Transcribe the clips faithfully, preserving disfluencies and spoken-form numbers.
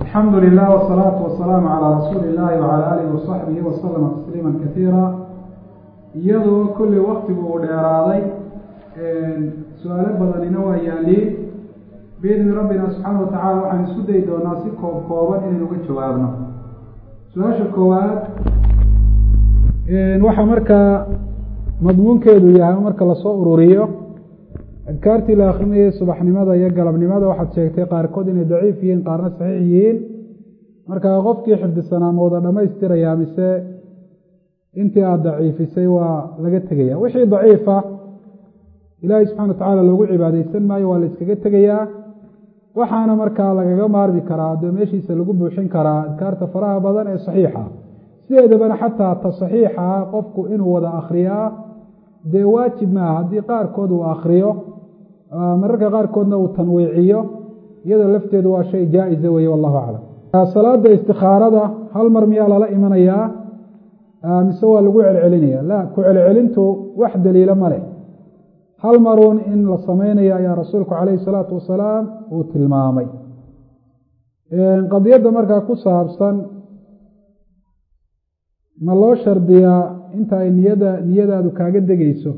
الحمد لله والصلاة والسلام على رسول الله وعلى آله وصحبه وسلم تسليما كثيرا. iyadoo kulli waqtigu uu dheeraaday su-aalo badanina waa yaaliin biidni rabbina subxaana watacaala waxaan isku dayi doonaa si koob kooban inaynu uga jawaabno. su-aasha koowaad waxaa markaa madmuunkeedu yahay marka lasoo ururiyo adkaartii la akrinayay subaxnimada iyo galabnimada waxaad sheegtay qaarkood inay daciif yihiin qaarna saxiix yihiin, markaa qofkii xifdisanaa ma wada dhamaystirayaa mise intii aada daciifisay waa laga tegaya? wixii daciifa ilaahay subxana watacaala loogu cibaadeysan maayo, waa la iskaga tegayaa. waxaana markaa lagaga maarmi karaa dee meeshiisa lagu buuxin karaa adkaarta faraha badan ee saxiixa. sideedabana xataa ta saxiixa qofku inuu wada akriyaa dee waajib maaha. haddii qaarkood uu akriyo mararka qaarkoodna uu tanwiiciyo, iyadoo lafteedu waa shay jaa-isa weeye, wallahu aclam. salaada istikaarada hal mar miyaa lala imanayaa mise waa lagu celcelinaya? la, ku celcelintu wax daliilo ma leh. hal maruun in la sameynayo ayaa rasuulku calayhi salaatu wasalaam uu tilmaamay. qadiyadda markaa ku saabsan ma loo shardiyaa inta ay niyada niyadaadu kaaga degeyso?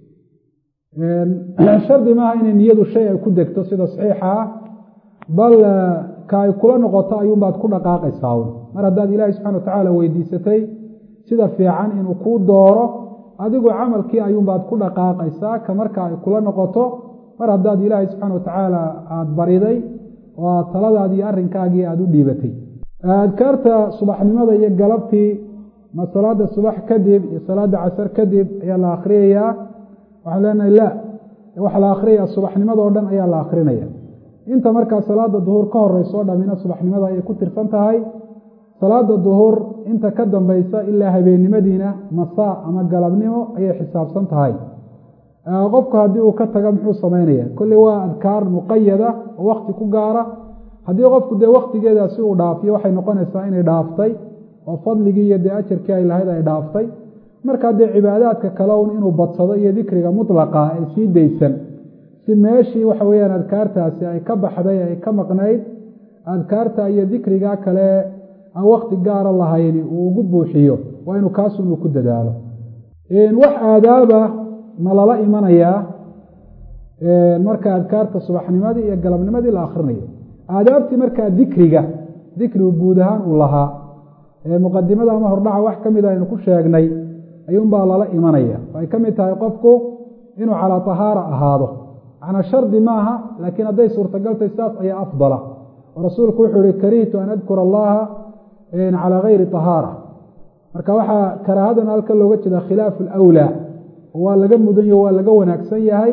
shardi maaha inay niyadu shay ay ku degto sida saxiixa ah, bal ka ay kula noqoto ayuunbaad ku dhaqaaqaysaa un. mar haddaad ilaahay subxana watacaala weydiisatay sida fiican inuu kuu dooro, adigu camalkii ayuunbaad ku dhaqaaqaysaa ka marka ay kula noqoto. mar haddaad ilaahay subxaana watacaala aada bariday oo aad taladaadii arrinkaagii aada u dhiibatay. adkaarta subaxnimada iyo galabtii ma salaada subax kadib iyo salaada casar kadib ayaa la akhriyayaa? waxaan leenahay la, waxaa la akhriyayaa subaxnimada oo dhan ayaa la akhrinaya. inta markaa salaada duhur ka horeyso o dhamina subaxnimada ayay ku tirsan tahay. salaada duhur inta ka dambaysa ilaa habeennimadiina masaa ama galabnimo ayay xisaabsan tahay. qofku haddii uu ka taga muxuu sameynaya? kulli waa adkaar muqayada oo wakti ku gaara. haddii qofku dee waktigeedaasi uu dhaafiyo waxay noqonaysaa inay dhaaftay oo fadligii iyo dee ajarkii ay lahayd ay dhaaftay. markaa dee cibaadaadka kale un inuu badsado iyo dikriga mutlaqa ee sii daysan, si meeshii waxa weeyaan adkaartaasi ay ka baxday ay ka maqnayd, adkaarta iyo dikriga kale aan wakti gaara lahayni uu ugu buuxiyo, waa inuu kaasun uu ku dadaalo. wax aadaaba ma lala imanayaa marka adkaarta subaxnimadii iyo galabnimadii la akrinayo? aadaabtii markaa dikriga dikrigu guud ahaan uu lahaa muqadimada ama hordhaca wax ka mida aynu ku sheegnay ayuunbaa lala imanaya. ay ka mid tahay qofku inuu calaa tahaara ahaado, macnaa shardi maaha, laakiin hadday suurtagaltay saas ayaa afdala. oo rasuulku wuxuu ihi karihtu an adkura allaha calaa gayri tahaara. marka waxaa karaahadan halka looga jeeda khilaafu alawlaa, waa laga mudanyo waa laga wanaagsan yahay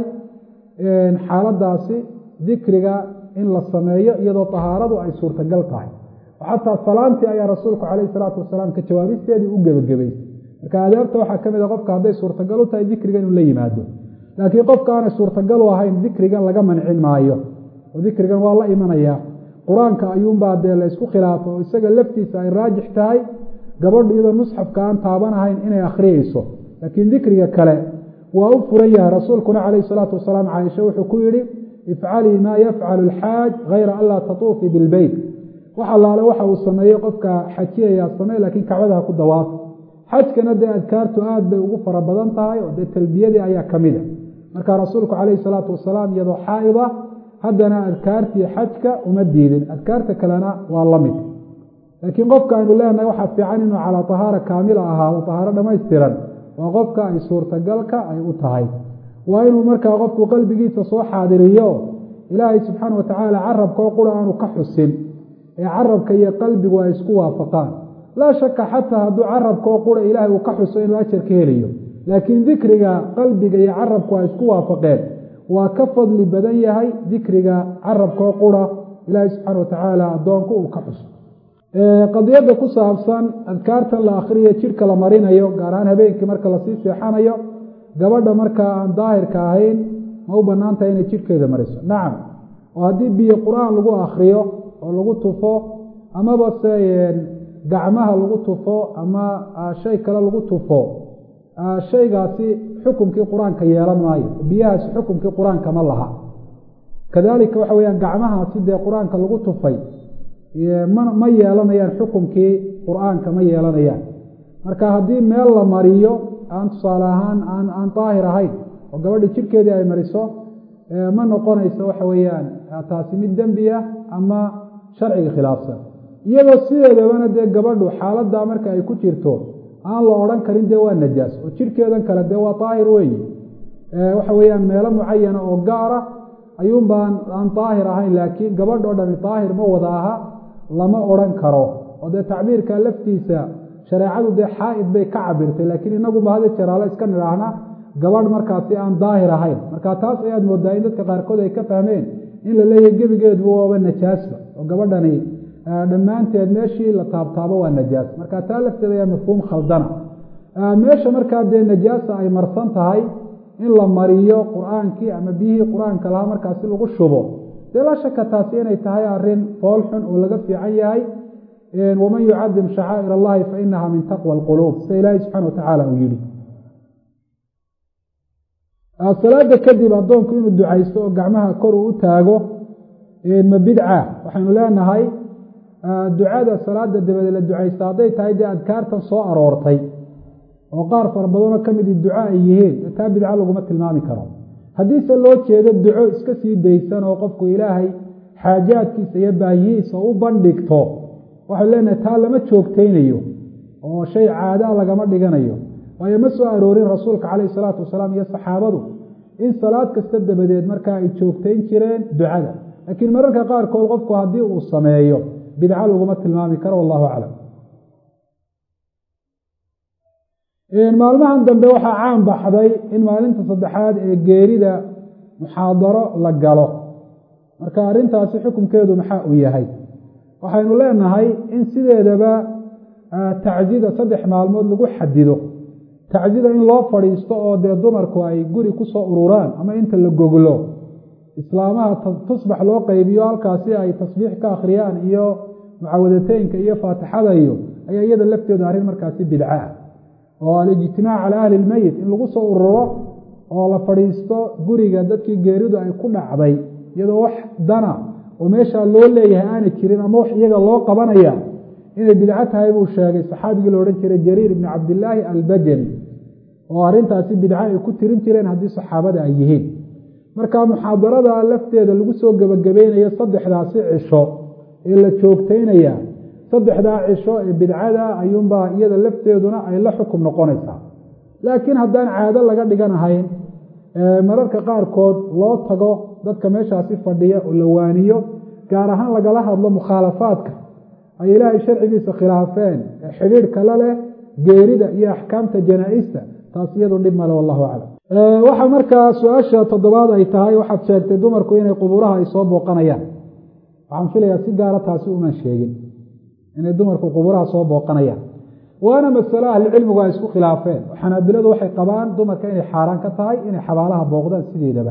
xaaladaasi dikriga in la sameeyo iyadoo tahaaradu ay suurtagal tahay. xataa salaantii ayaa rasuulku calayhi salaatu wasalaam ka jawaabisteedii u gebagabaysay. marka aadaabta waxaa ka mid a qofka hadday suurtagal u tahay dikriga inuu la yimaado, laakiin qofka aanay suurtagal u ahayn dikrigan laga mancin maayo, oo dikrigan waa la imanayaa. qur-aanka ayuunbaa dee la isku khilaafo oo isaga laftiisa ay raajix tahay gabadhu iyadoo musxafka aan taabanahayn inay akhriyeyso, laakiin dikriga kale waa u furan yahay. rasuulkuna calayhi salaatu wasalaam caaisha wuxuu ku yidhi ifcalii maa yafcalu alxaaj hayra an laa tatuufii bilbeyt. wax allaale waxa uu sameeyey qofka xajiyayaa samey, laakiin kacbada ha ku dawaaf. xajkana dee adkaartu aada bay ugu fara badan tahay oo dee talbiyadii ayaa ka mid a. marka rasuulku calayhi salaatu wasalaam iyadoo xaa'ida haddana adkaartii xajka uma diidin, adkaarta kalena waa la mid. laakiin qofka aynu leenahay waxaa fiican inuu calaa tahaara kaamila ahaado, tahaaro dhammaystiran, waa qofka ay suurtagalka ay u tahay. waa inuu markaa qofku qalbigiisa soo xaadiriyo ilaahay subxaana watacaala carabkoo qura aanu ka xusin, ee carabka iyo qalbigu ay isku waafaqaan. laa shaka xataa hadduu carabkoo qura ilaahay uu ka xuso inuu ajar ka helayo, laakiin dikriga qalbiga iyo carabku ay isku waafaqeen waa ka fadli badan yahay dikriga carabkoo qura ilaahay subxaana watacaala addoonku uu ka xuso. qadiyadda ku saabsan adkaartan la akhriyo jidhka la marinayo, gaar ahaan habeenkii marka lasii seexanayo, gabadha markaa aan daahirka ahayn ma u bannaan tahay inay jidhkeeda mariso? nacam. oo haddii biyo qur-aan lagu akhriyo oo lagu tufo, amaba se gacmaha lagu tufo ama shay kale lagu tufo, shaygaasi xukumkii qur-aanka yeelan maayo. biyahaasi xukumkii qur-aanka ma laha. kadaalika waxa weyaan gacmahaasi dee qur-aanka lagu tufay ma yeelanayaan xukunkii qur-aanka ma yeelanayaan. marka haddii meel la mariyo aan tusaale ahaan aan aan daahir ahayn oo gabadha jidhkeedii ay mariso ma noqonayso waxa weeyaan taasi mid dembi ah ama sharciga khilaafsan. iyadoo sideedabana dee gabadhu xaaladdaa marka ay ku jirto aan la odhan karin dee waa najaas oo jidhkeedan kale dee waa daahir weeye. waxa weeyaan meelo mucayana oo gaara ayuun baan aan daahir ahayn, laakiin gabadh oo dhani daahir ma wada aha lama odhan karo. oo dee tacbiirka laftiisa shareecadu dee xaa'id bay ka cabirtay, laakiin inaguba hada jeraalo iska nidhaahna gabadh markaasi aan daahir ahayn. marka taas ayaad moodaa in dadka qaarkood ay ka fahmeen in la leeyahay gebigeeduba waaba najaasba oo gabadhani dhammaanteed meeshii la taabtaabo waa najaas. marka taa lafteeda ayaa mafhuum khaldana. meesha markaa dee najaasa ay marsan tahay in la mariyo qur-aankii ama biyihii qur-aanka lahaa markaasi lagu shubo, dee laa shaka taasi inay tahay arrin fool xun oo laga fiican yahay. waman yucadim shacaa'ir allahi fa inaha min taqwa alquluub, sida ilaahi subxana watacaala uu yihi. salaada kadib addoonku inuu ducaysto oo gacmaha kor uu u taago ma bidca? waxaynu leenahay ducada salaada dabadeed la ducaysta hadday tahay dee adkaartan soo aroortay oo qaar fara badanoo ka midi duco ay yihiin, taa bidca laguma tilmaami karo. haddiise loo jeedo duco iska sii daysan oo qofku ilaahay xaajaadkiisa iyo baahiyihiisa u bandhigto, waxaynu leenahay taa lama joogtaynayo oo shay caadaa lagama dhiganayo. waayo ma soo aroorin rasuulka calayhi salaatu wasalaam iyo saxaabadu in salaad kasta dabadeed markaa ay joogtayn jireen ducada. laakiin mararka qaarkood qofku haddii uu sameeyo bidco laguma tilmaami karo, wallahu aclam. maalmahan dambe waxaa caan baxday in maalinta saddexaad ee geerida muxaadaro la galo. marka arrintaasi xukunkeedu maxaa uu yahay? waxaynu leenahay in sideedaba taczida saddex maalmood lagu xadido. taczida in loo fadhiisto oo dee dumarku ay guri ku soo ururaan ama inta la goglo islaamaha tusbax loo qaybiyo halkaasi ay tasbiix ka akhriyaan iyo mucawadateynka iyo faatixada iyo ayaa iyada lafteedu arrin markaasi bidca ah. oo alijtimaac calaa ahli lmeyit in lagu soo ururo oo la fadhiisto guriga dadkii geeridu ay ku dhacday iyadoo wax dana oo meeshaa loo leeyahay aanay jirin ama wax iyaga loo qabanaya inay bidco tahay buu sheegay saxaabigii la odhan jiray jariir ibni cabdillaahi albajali, oo arrintaasi bidco ay ku tirin jireen haddii saxaabada ay yihiin. marka muxaadarada lafteeda lagu soo gebagabaynayo saddexdaasi cisho ee la joogtaynaya, saddexdaa cisho ee bidcada ayuunbaa iyada lafteeduna ay la xukum noqonaysaa. laakiin haddaan caado laga dhiganahayn mararka qaarkood loo tago dadka meeshaasi fadhiya oo la waaniyo, gaar ahaan lagala hadlo mukhaalafaadka ay ilaahay sharcigiisa khilaafeen ee xidhiidhka la leh geerida iyo axkaamta janaa-ista, taas iyadu dhib male, wallahu aclam. waxaa markaa su-aasha toddobaad ay tahay, waxaad sheegtay dumarku inay qubuuraha ay soo booqanayaan. waxaan filayaa si gaara taasi uman sheegin inay dumarku qubuuraha soo booqanayaan. waana masalo ahlicilmigu ay isku khilaafeen. xanaabiladu waxay qabaan dumarka inay xaaraan ka tahay inay xabaalaha booqdaan sideedaba.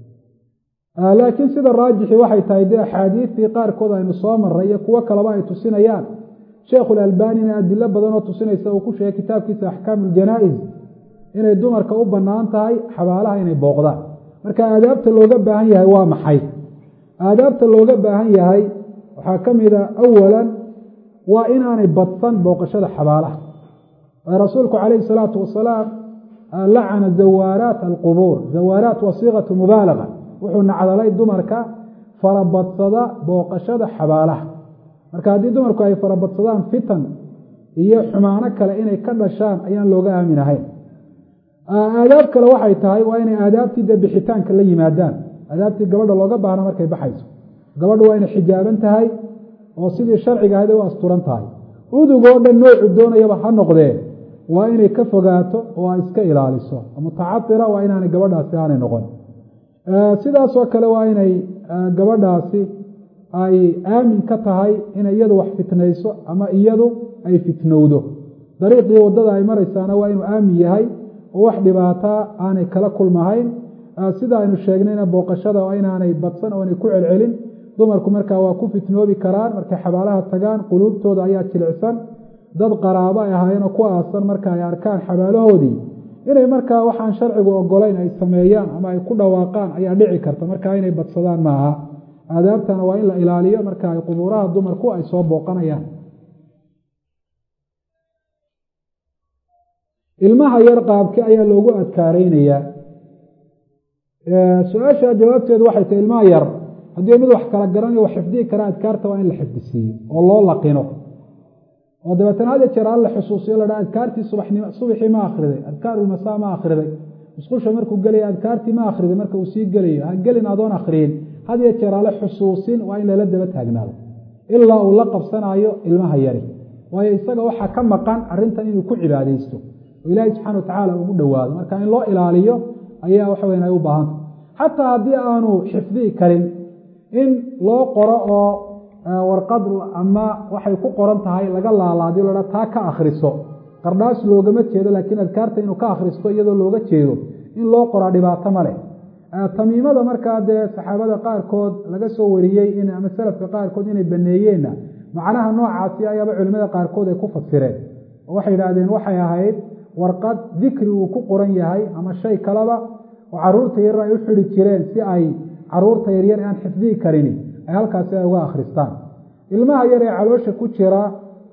laakiin sida raajixi waxay tahay dee axaadiistii qaarkood aynu soo maray iyo kuwo kaleba ay tusinayaan. sheekhulalbanina adilo badan oo tusinaysa uu ku sheegay kitaabkiisa axkaamu ljanaa-is inay dumarka u bannaan tahay xabaalaha inay booqdaan. marka aadaabta looga baahan yahay waa maxay? aadaabta looga baahan yahay waxaa ka mida awalan waa inaanay badsan booqashada xabaalaha. rasuulku calayhi salaatu wasalaam lacana zawaaraat alqubuur. zawaaraat waa siiqatu mubaalaga, wuxuu nacdalay dumarka farabadsada booqashada xabaalaha. marka haddii dumarku ay farabadsadaan fitan iyo xumaano kale inay ka dhashaan ayaan looga aaminahayn. aadaab kale waxay tahay waa inay aadaabtii dee bixitaanka la yimaadaan. aadaabtii gabadha looga baahno markay baxayso, gabadhu waa inay xijaaban tahay oo sidii sharciga ahayd ay u asturan tahay. udugoo dhan noocu doonayaba ha noqdee waa inay ka fogaato oo ay iska ilaaliso. mutacadira waa inaanay gabadhaasi aanay noqon. sidaasoo kale waa inay gabadhaasi ay aamin ka tahay inay iyadu wax fitnayso ama iyadu ay fitnowdo. dariiqii waddada ay maraysaana waa inuu aamin yahay oo wax dhibaataa aanay kala kulmahayn. sida aynu sheegnayna booqashada waa inaanay badsan oo inay ku celcelin. dumarku markaa waa ku fitnoobi karaan markay xabaalaha tagaan, quluubtooda ayaa jilicsan. dad qaraabo ay ahaayeenoo ku aasan marka ay arkaan xabaalahoodii inay markaa waxaan sharcigu ogolayn ay sameeyaan ama ay ku dhawaaqaan ayaa dhici karta. markaa inay badsadaan maaha. aadaabtana waa in la ilaaliyo marka ay qubuuraha dumarku ay soo booqanayaan. ilmaha yar qaabkii ayaa loogu adkaareynayaa? su-aasha jawaabteedu waxay tahay ilmaha yar haddii mid wax kala garanayo wax xifdihi kara adkaarta waa in la xifdisiiyo oo loo laqino oo dabeetana had jeer aan la xusuusiyo la dhaha adkaartii subaxnimo subaxii ma akhriday, adkaarulmasaa ma akhriday, musqusha markuu gelaya adkaartii ma akhriday, marka uu sii gelayo ha gelin adoon akhriyin, had iyo jeer aan la xusuusin waa in lala daba taagnaado ilaa uu la qabsanayo ilmaha yari, waayo isaga waxaa ka maqan arrintan inuu ku cibaadaysto oo ilaahay subxana watacaala ugu dhowaado. marka in loo ilaaliyo ayaa waxa weyan ay u baahanta. xataa haddii aanu xifdihi karin in loo qoro oo warqad ama waxay ku qoran tahay laga laalaadiyo la taa ka akhriso, qardhaas loogama jeedo, laakiin adkaarta inuu ka akhristo iyadoo looga jeedo in loo qoraa dhibaato ma leh. tamiimada markaa dee saxaabada qaarkood laga soo wariyey in ama salafka qaarkood inay baneeyeenna macnaha noocaasi ayaaba culimada qaarkood ay ku fasireen oo waxay yidhaahdeen waxay ahayd warqad dikri uu ku qoran yahay ama shay kaleba oo caruurta yaryar ay u xidhi jireen si ay caruurta yaryar aan xifdihi karini ay halkaasi ay uga akhristaan. ilmaha yar ee caloosha ku jira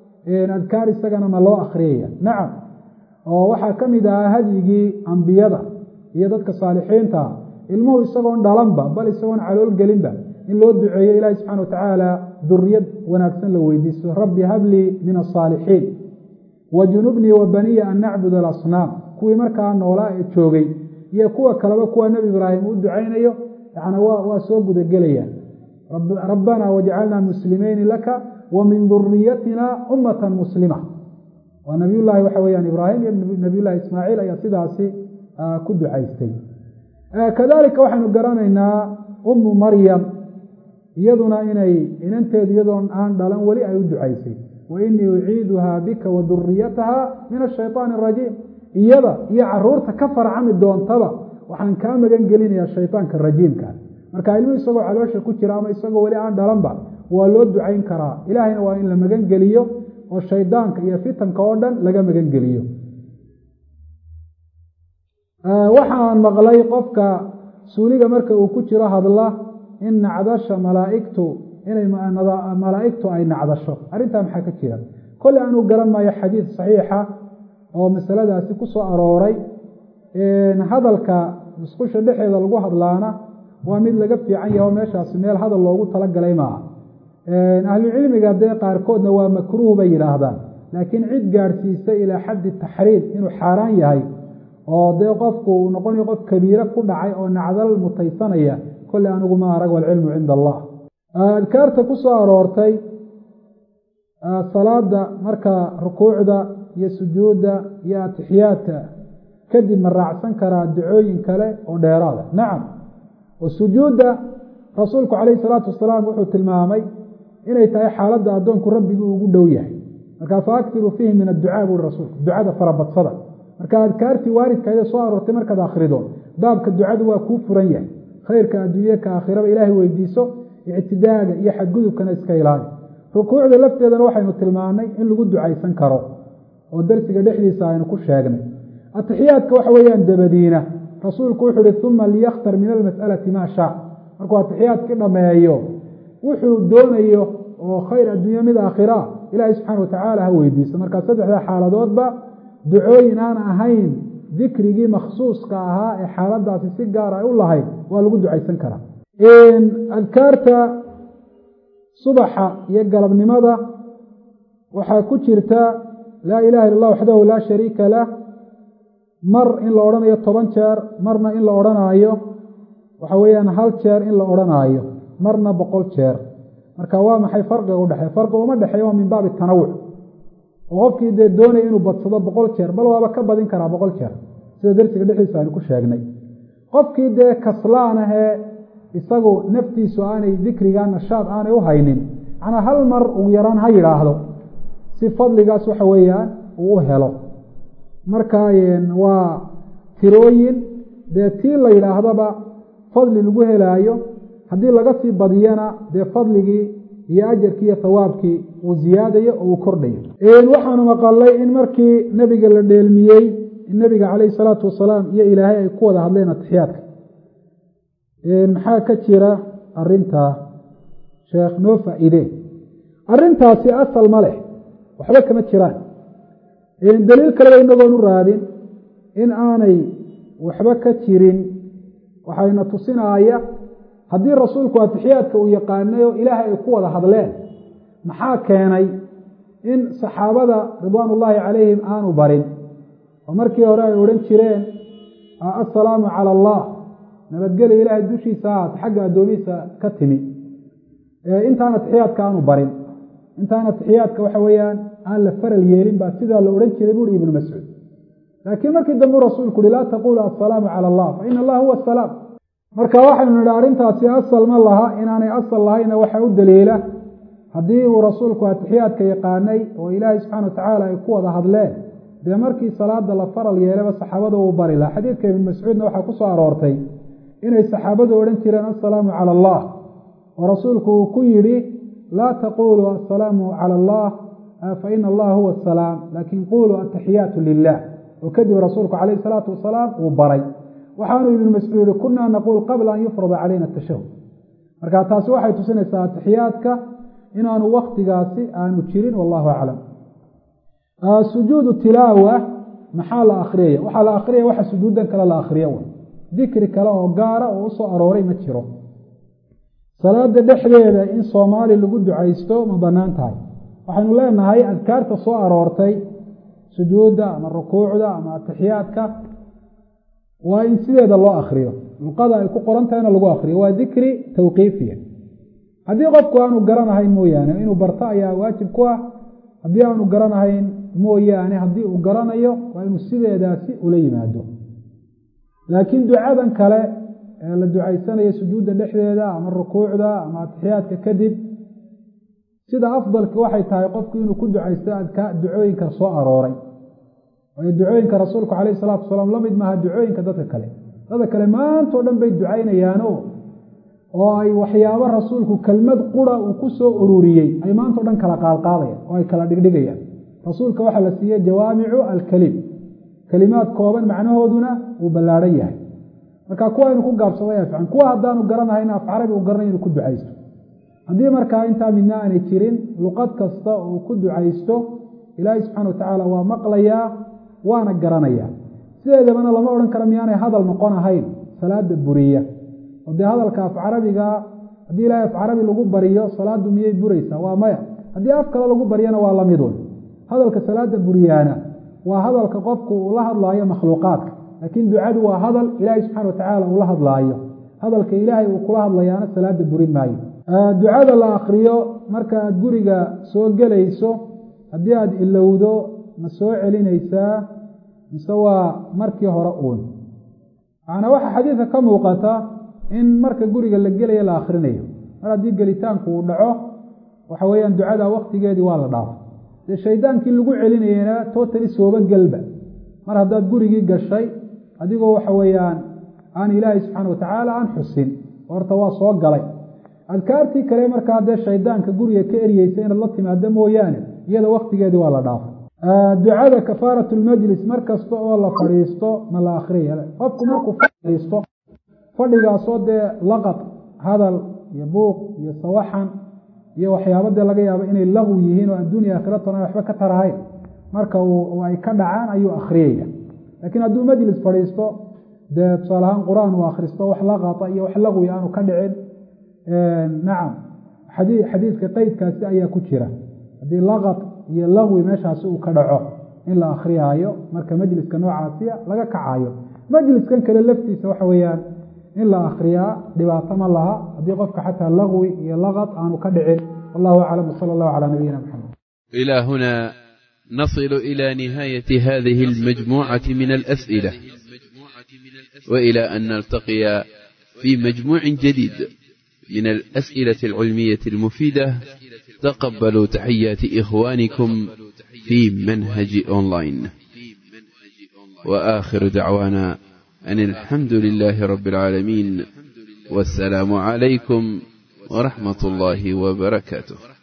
adkaar isagana ma loo akhriyaya? nacam, oo waxaa ka mid ahaa hadyigii ambiyada iyo dadka saalixiinta ilmuhu isagoon dhalanba bal isagoon calool gelinba in loo duceeyo ilaahi subxana watacaala duriyad wanaagsan la weydiisto, rabbi hablii min asaalixiin wajunubnii wa baniya an nacbud alasnaam. kuwii markaa noolaa ee joogay iyo kuwa kaleba kuwa nebi ibraahim u ducaynayo yani waa soo gudagelayaan. rabbanaa wajcalnaa muslimeyni laka wa min duriyatina ummatan muslima. waa nabiyullaahi waxa weyaan ibraahim iyo nabiyullahi ismaaciil ayaa sidaasi ku ducaystay. kadalika waxaynu garanaynaa ummu maryam iyaduna inay inanteedu iyadoon aan dhalan weli ay u ducaysay, wa inii uciiduhaa bika wa duriyataha min ashayطaani arajiim. iyada iyo caruurta ka farcami doontaba waxaan kaa magan gelinayaa shayطaanka rajiimka. marka ilmu isagoo caloosha ku jira ama isagoo weli aan dhalanba waa loo ducayn karaa. ilaahayna waa in la magan geliyo oo shaydaanka iyo fitanka oo dhan laga magan geliyo. waxaan maqlay qofka suuliga marka uu ku jiro hadla in nacdasha malaaigtu inay malaa'igtu ay nacdasho. arrintaa maxaa ka jira? kolley aanu garan maayo xadiid saxiixa oo masaladaasi ku soo arooray. hadalka musqusha dhexeeda lagu hadlaana waa mid laga fiican yaho meeshaasi meel hadal loogu talagalay maaha. ahlucilmiga dee qaarkoodna waa makruuh bay yidhaahdaan, laakiin cid gaadhsiisay ilaa xaddi taxriim inuu xaaraan yahay oo dee qofku uu noqonayo qof kabiire ku dhacay oo nacdal mutaysanaya kolley anigu ma arag, walcilmu cinda allah. adkaarta ku soo aroortay salaada marka rukuucda iyo sujuudda iyo atixiyaadka kadib ma raacsan karaa ducooyin kale oo dheeraada? nacam, oo sujuudda rasuulku calayhi salaatu wasalaam wuxuu tilmaamay inay tahay xaaladda addoonku rabbigii ugu dhow yahay. marka fa aktiruu fiihi min adducaa buuri rasuulku, ducada farabadsada. marka adkaartii waaridkaeda soo aroortay markaad akhrido baabka ducadu waa kuu furan yahay. khayrka adduunye ka aakhiraba ilaahay weydiiso, ictidaaga iyo xadgudubkana iska ilaali. rukuucda lafteedana waxaynu tilmaanay in lagu ducaysan karo oo darsiga dhexdiisa aynu ku sheegnay. atixiyaadka waxa weeyaan dabadiina rasuulku wuxuu uhi uma liyakhtar min almas'alati maa shaa. markuu atixiyaadkii dhammeeyo wuxuu doonayo oo khayr adduunye mid aakhira ilaahay subxaana watacaala ha weydiiso. markaa saddexda xaaladoodba ducooyin aan ahayn dikrigii makhsuuska ahaa ee xaaladaasi si gaar ay u lahayd waa lagu ducaysan karaa. adkaarta subaxa iyo galabnimada waxaa ku jirta laa ilaha illa allah waxdahu laa shariika lah, mar in la odhanayo toban jeer, marna in la odhanaayo waxa weeyaan hal jeer in la odhanaayo, marna boqol jeer. marka waa maxay farqiga udhexeeya? farqiga uma dhexeeya waa min baabi tanawuc, oo qofkii dee doonaya inuu badsado boqol jeer bal waaba ka badin karaa boqol jeer sida darsiga dhexdiisa aynu ku sheegnay. qofkii dee kaslaan ahee isagu naftiisu aanay dikriga nashaad aanay u haynin, macnaa hal mar ugu yaraan ha yidhaahdo si fadligaas waxa weeyaan uu u helo. marka waa tirooyin dee tii la yidhaahdaba fadli lagu helaayo, haddii laga sii badiyana dee fadligii iyo ajarkii iyo hawaabkii uu ziyaadayo oo uu kordhayo. waxaanu maqalay in markii nebiga la dheelmiyey in nebiga calayhi salaatu wasalaam iyo ilaahay ay ku wada hadleen atixiyaadka. maxaa ka jira arintaa? sheekh noo faa'iidee arrintaasi asal ma leh waxba kama jiraan daliil kaleba inagoon u raadin in aanay waxba ka jirin waxayna tusinaaya haddii rasuulku atixiyaadka uu yaqaanay oo ilaahay ay ku wada hadleen maxaa keenay in saxaabada ridwaan ullaahi calayhim aanu barin oo markii hore ay odhan jireen assalaamu cala allah nabadgeli ilaahay dushiisa ahaat xagga addoomihiisa ka timi intaan atixiyaadka aanu barin intaan atixiyaadka waxa weeyaan aan la faral yeelin baa sidaa la odhan jiray buuri ibnu mascuud laakiin markii dambe rasuulku uhi laa taqulu assalaamu cala allah fa ina allah huwa asalaam marka waxaynu nidhi arrintaasi asal ma laha inaanay asal lahayna waxaa u daliila haddii uu rasuulku atixiyaadka yaqaanay oo ilaahay subxana watacaala ay ku wada hadleen dee markii salaada la faral yeelaba saxaabada uu bari laha xadiidka ibnu mascuudna waxaa ku soo aroortay inay saxaabadu odhan jireen assalaamu cala allah oo rasuulku uu ku yidhi laa taqulu assalaamu cala allah fa ina allaha huwa asalaam laakin quluu ataxiyaatu lilah oo kadib rasuulku calayhi salaatu wasalaam uu baray waxaanu ibnu mascuud yihi kunaa naquul qabla an yufrada calayna atashahud marka taasi waxay tusinaysaa atixiyaadka inaanu waktigaasi aanu jirin wallahu aclam sujuudu tilaawa maxaa la akriyaya waxaa la akriyaya waxa sujuudan kale la akriyo wy dikri kale oo gaara oo usoo arooray ma jiro salaada dhexdeeda in soomaali lagu ducaysto ma banaan tahay waxaynu leenahay adkaarta soo aroortay sujuudda ama rukuucda ama atixiyaadka waa in sideeda loo akriyo luqada ay ku qoran tahayna lagu akriyo waa dikri tawqiifiya haddii qofku aanu garanahayn mooyaane inuu barto ayaa waajib ku ah haddii aanu garanahayn mooyaane haddii uu garanayo waa inuu sideedaasi ula yimaado laakiin ducadan kale ee la ducaysanayo sujuudda dhexdeeda ama rukuucda ama atixiyaadka kadib sida afdalki waxay tahay qofku inuu ku ducaysto adka ducooyinka soo arooray waayo ducooyinka rasuulku calayhi salaatu wasalaam la mid maaha ducooyinka dadka kale dadka kale maantao dhan bay ducaynayaano oo ay waxyaabo rasuulku kelmad qura uu ku soo ururiyey ay maantao dhan kala qaalqaadayaan oo ay kala dhigdhigayaan rasuulka waxaa la siiyey jawaamicu alkelim kelimaad kooban macnahooduna uu ballaadhan yahay marka kuwa aynu ku gaabsaday fiican kuwa haddaanu garanahayn af carabi uu garanay inuu ku ducaysto haddii markaa intaa midna aanay jirin luqad kasta uu ku ducaysto ilaahay subxana watacaala waa maqlayaa waana garanayaa sideedabana lama odhan karo miyaanay hadal noqon ahayn salaada buriya oo dee hadalka af carabiga haddii ilaahay af carabi lagu bariyo salaadu miyay buraysaa waa maya haddii af kale lagu baryana waa lamidun hadalka salaada buriyaana waa hadalka qofku uu la hadlaayo makhluuqaadka laakiin ducadu waa hadal ilaahay subxana watacaala uu la hadlaayo hadalka ilaahay uu kula hadlayaana salaada burin maayo ducada la akriyo marka aad guriga soo gelayso haddii aada ilowdo ma soo celinaysaa mise waa markii hore uun macnaa waxaa xadiidka ka muuqata in marka guriga la gelaya la akrinayo mar haddii gelitaanku uu dhaco waxa weeyaan ducada waktigeedii waa la dhaafo dee shaydaankii lagu celinayana tootali sooba gelba mar haddaad gurigii gashay adigoo waxa weeyaan aan ilaahay subxaana watacaala aan xusin horta waa soo galay adkaartii kale markaa dee shaydaanka guriga ka eryeysa inaad la timaado mooyaane iyada waktigeedii waa la dhaafo ducada kafaaratu lmajlis mar kasta oo la fadhiisto ma la akriya qofku markuu fadhiisto fadhigaasoo dee laqad hadal iyo buuq iyo sawaxan iyo waxyaaba dee laga yaabo inay laqwi yihiin oo adduunya aakhiratona waxba ka tarahayn marka uu ay ka dhacaan ayuu akhriyaya laakiin hadduu majlis fadhiisto dee tusaale ahaan qur-aan uu akhristo wax laqata iyo wax laqwi aanu ka dhicin nacam xadii xadiidka qeydkaasi ayaa ku jira haddii laqad iyo laqwi meeshaasi uu ka dhaco in la akhriyaayo marka majliska noocaasiya laga kacayo majliskan kale laftiisa waxa weeyaan in la akriyaa dhibaato ma laha haddii qofka xataa laqwi iyo laqad aanu ka dhicin wallahu aclam wsala allahu calaa nabiyina maxamed إلى هنا نصل إلى نهاية هذه المجموعة من الأسئلة وإلى أن نلتقي في مجموع جديد من الأسئلة العلمية المفيدة تقبلوا تحيات إخوانكم في منهج أونلاين وآخر دعوانا أن الحمد لله رب العالمين والسلام عليكم ورحمة الله وبركاته.